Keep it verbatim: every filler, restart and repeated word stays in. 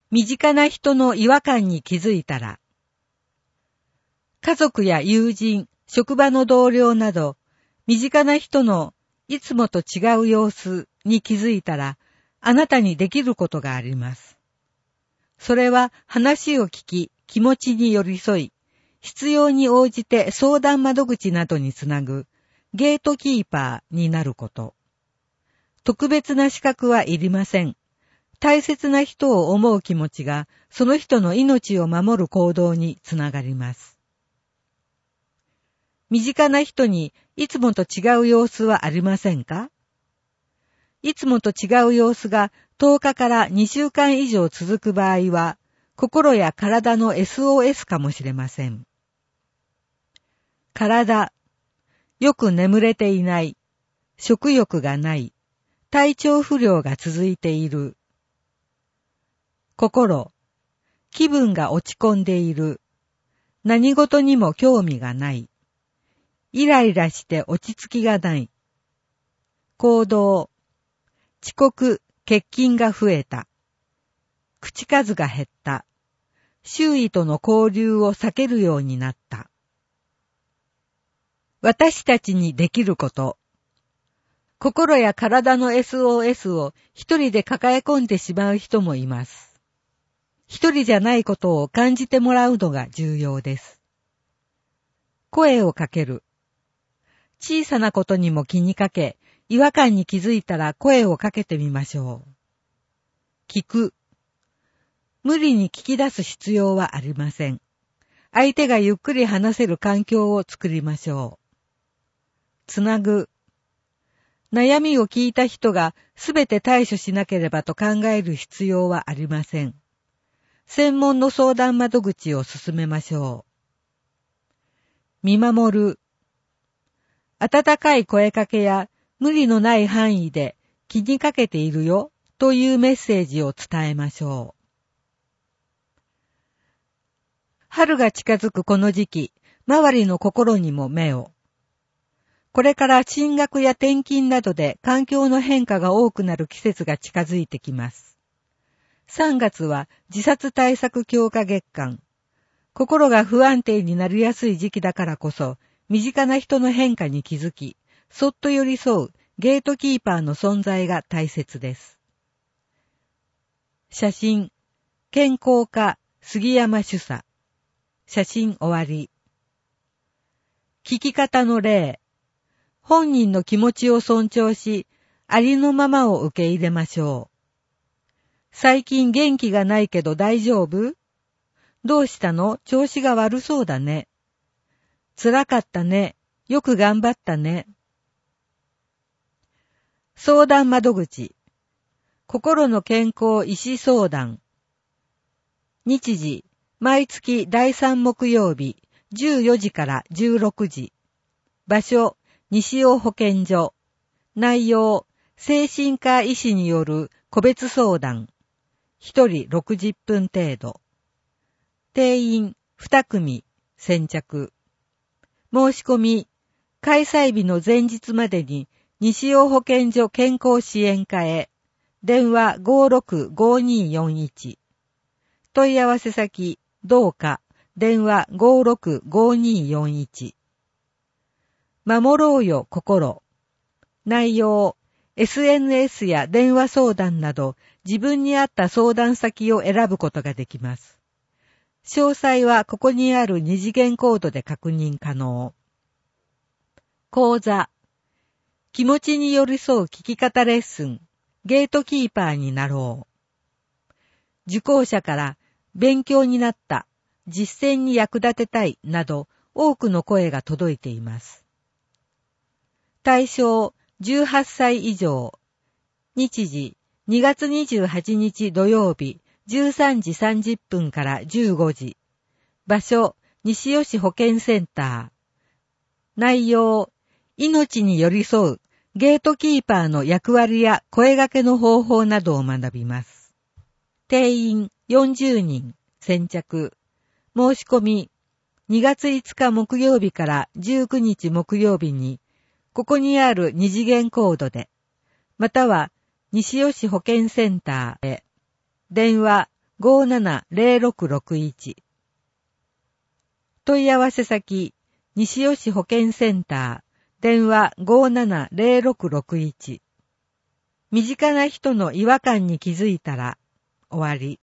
身近な人の違和感に気づいたら、家族や友人、職場の同僚など、身近な人のいつもと違う様子に気づいたら、あなたにできることがあります。それは話を聞き、気持ちに寄り添い、必要に応じて相談窓口などにつなぐゲートキーパーになること。特別な資格はいりません。大切な人を思う気持ちが、その人の命を守る行動につながります。身近な人にいつもと違う様子はありませんか？いつもと違う様子がとおかからにしゅうかん以上続く場合は、心や体の エスオーエス かもしれません。体、よく眠れていない、食欲がない、体調不良が続いている。心、気分が落ち込んでいる。何事にも興味がない。イライラして落ち着きがない。行動、遅刻、欠勤が増えた。口数が減った。周囲との交流を避けるようになった。私たちにできること。心や体の エスオーエス を一人で抱え込んでしまう人もいます。一人じゃないことを感じてもらうのが重要です。声をかける。小さなことにも気にかけ、違和感に気づいたら声をかけてみましょう。聞く。無理に聞き出す必要はありません。相手がゆっくり話せる環境を作りましょう。つなぐ。悩みを聞いた人がすべて対処しなければと考える必要はありません。専門の相談窓口を進めましょう。見守る。温かい声かけや無理のない範囲で気にかけているよというメッセージを伝えましょう。春が近づくこの時期、周りの心にも目を。これから進学や転勤などで環境の変化が多くなる季節が近づいてきます。さんがつは自殺対策強化月間。心が不安定になりやすい時期だからこそ、身近な人の変化に気づき、そっと寄り添うゲートキーパーの存在が大切です。写真、健康家、杉山主査。写真終わり。聞き方の例。本人の気持ちを尊重し、ありのままを受け入れましょう。最近元気がないけど大丈夫？どうしたの？調子が悪そうだね。辛かったね。よく頑張ったね。相談窓口。心の健康医師相談。日時、毎月だいさん木曜日、じゅうよじからじゅうろくじ。場所、西尾保健所。内容、精神科医師による個別相談。一人ろくじゅっぷん程度。定員に組、先着。申し込み、開催日の前日までに西尾保健所健康支援課へ。電話 ごーろくごーにーよんいち。問い合わせ先、どうか、電話 ごーろくごーにーよんいち。守ろうよ心。内容、エスエヌエス や電話相談など自分に合った相談先を選ぶことができます。詳細はここにある二次元コードで確認可能。講座、気持ちに寄り添う聞き方レッスン、ゲートキーパーになろう。受講者から勉強になった、実践に役立てたいなど多くの声が届いています。対象じゅうはっさい以上。日時にがつにじゅうはちにち土曜日じゅうさんじさんじゅっぷんからじゅうごじ。場所西尾市保健センター。内容、命に寄り添うゲートキーパーの役割や声掛けの方法などを学びます。定員よんじゅうにん、先着。申し込みにがついつか木曜日からじゅうくにち木曜日にここにある二次元コードで、または西尾市保健センターへ、電話ごーななゼロろくろくいち。問い合わせ先、西吉保健センター、電話 ごーななゼロろくろくいち。身近な人の違和感に気づいたら終わり。